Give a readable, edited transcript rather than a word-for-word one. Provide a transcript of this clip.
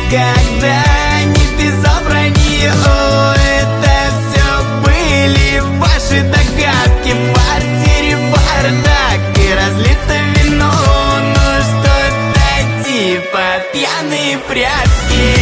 никогда не безобрани. О, это все были ваши догадки. В квартире бардак и разлито вино, ну что-то типа пьяные прятки.